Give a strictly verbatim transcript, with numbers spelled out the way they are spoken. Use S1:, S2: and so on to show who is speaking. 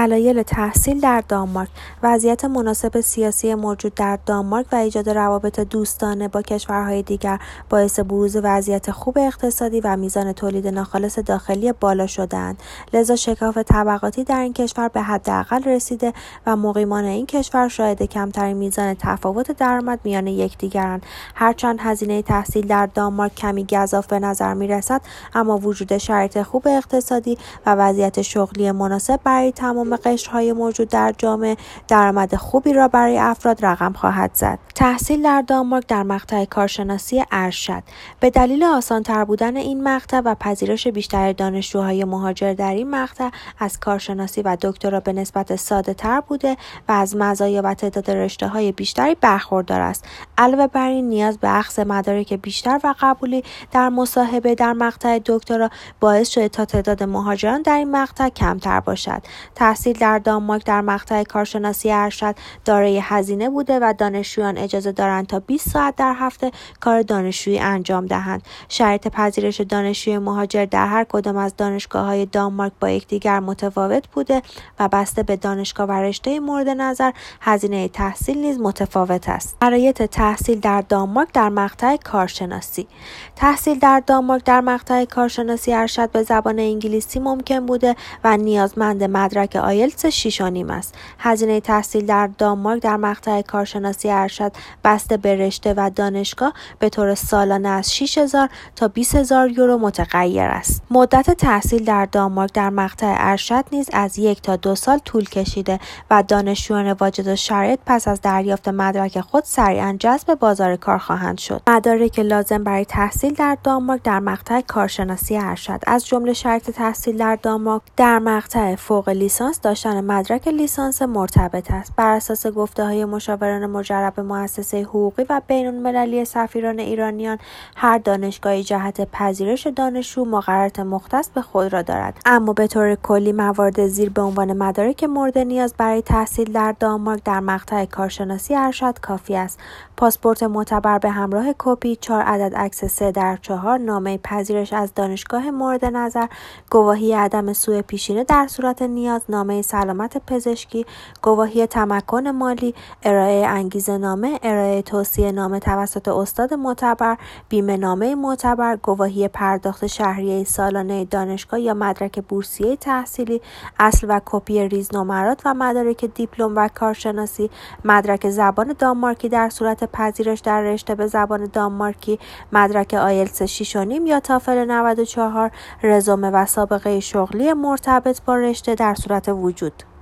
S1: دلایل تحصیل در دانمارک: وضعیت مناسب سیاسی موجود در دانمارک و ایجاد روابط دوستانه با کشورهای دیگر باعث بروز وضعیت خوب اقتصادی و میزان تولید ناخالص داخلی بالا شده‌اند. لذا شکاف طبقاتی در این کشور به حداقل رسیده و مقیمان این کشور شاهد کمترین میزان تفاوت درآمد میان یکدیگرند. هرچند هزینه تحصیل در دانمارک کمی گزاف به نظر می‌رسد، اما وجود شرایط خوب اقتصادی و وضعیت شغلی مناسب برای تمام قشرهای موجود در جامعه درآمد خوبی را برای افراد رقم خواهد زد. تحصیل در دانمارک در مقطع کارشناسی ارشد: به دلیل آسان‌تر بودن این مقطع و پذیرش بیشتر دانشجوهای مهاجر در این مقطع از کارشناسی و دکترا به نسبت ساده‌تر بوده و از مزایا و تعداد رشته‌های بیشتری برخوردار است. علاوه بر این، نیاز به اخذ مدارک بیشتر و قبولی در مصاحبه در مقطع دکترا باعث شده تا تعداد مهاجران در این مقطع کمتر باشد. تحصیل در دانمارک در مقطع کارشناسی ارشد دارای هزینه بوده و دانشجویان اجازه دارند تا بیست ساعت در هفته کار دانشجویی انجام دهند. شرایط پذیرش دانشجوی مهاجر در هر کدام از دانشگاه‌های دانمارک با یکدیگر متفاوت بوده و بسته به دانشگاه و رشته مورد نظر هزینه تحصیل نیز متفاوت است. شرایط تحصیل در دانمارک در مقطع کارشناسی: تحصیل در دانمارک در مقطع کارشناسی ارشد به زبان انگلیسی ممکن بوده و نیازمند مدرک آیلتس شش و نیم است. هزینه تحصیل در دانمارک در مقطع کارشناسی ارشد بسته به رشته و دانشگاه به طور سالانه از شش هزار تا بیست هزار یورو متغیر است. مدت تحصیل در دانمارک در مقطع ارشد نیز از یک تا دو سال طول کشیده و دانشجویان واجد الشرایط پس از دریافت مدرک خود سریعا جذب بازار کار خواهند شد. مدارک لازم برای تحصیل در دانمارک در مقطع کارشناسی ارشد: از جمله شرایط تحصیل در دانمارک در مقطع فوق لیسانس داشتن مدرک لیسانس مرتبط است. بر اساس گفته‌های مشاوران مجرب مؤسسه حقوقی و بین‌المللی سفیران ایرانیان، هر دانشگاهی جهت پذیرش دانشجو مقررات مختص به خود را دارد، اما به طور کلی موارد زیر به عنوان مدارک مورد نیاز برای تحصیل در دانمارک در مقطع کارشناسی ارشد کافی است: پاسپورت معتبر به همراه کپی، چهار عدد عکس سه در چهار، نامه پذیرش از دانشگاه مورد نظر، گواهی عدم سوء پیشینه در صورت نیاز، نامه سلامت پزشکی، گواهی تمکن مالی، ارائه انگیزه نامه، ارائه توصیه نامه توسط استاد معتبر، بیمه نامه معتبر، گواهی پرداخت شهریه سالانه دانشگاه یا مدرک بورسیه تحصیلی، اصل و کپی ریزنمرات و مدارک دیپلم و کارشناسی، مدرک زبان دانمارکی در صورت پذیرش در رشته به زبان دانمارکی، مدرک آیلتس شش و نیم یا تافل نود و چهار، رزومه و سابقه شغلی مرتبط با رشته در صورت وجود.